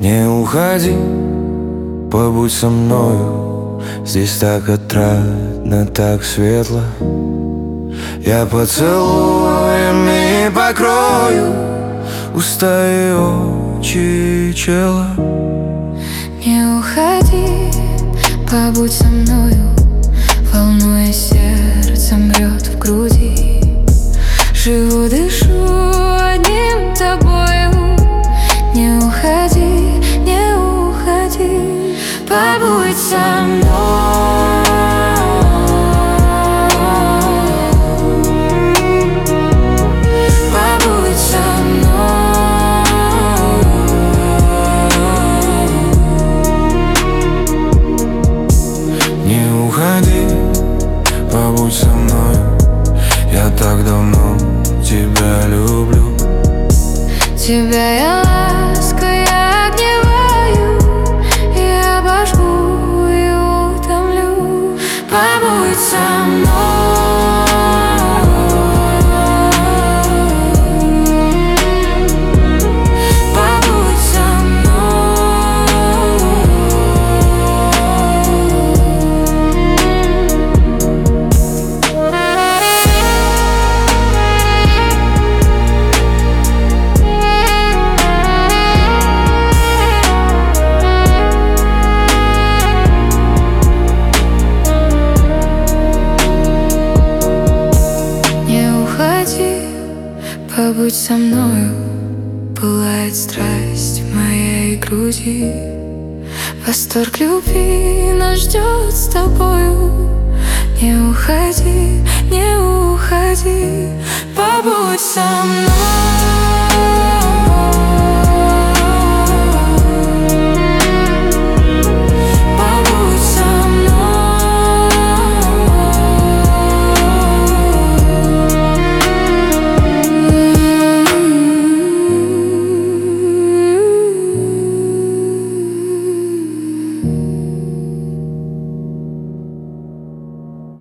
Не уходи, побудь со мною. Здесь так отрадно, так светло. Я поцелуями покрою уста и очи и чело. Не уходи, побудь со мною. Волнуясь сердцем, грет в груди. Живу, дышу одним тобою. Не уходи, не уходи, побудь со мной. Побудь со мной. Не уходи, побудь со мной. Я так давно тебя люблю. Тебя я лаской огневаю, я обожгу и утомлю. Побудь со мной. Побудь со Побудь со мною, пылает страсть в моей груди. Восторг любви нас ждет с тобою. Не уходи, не уходи, побудь со мной.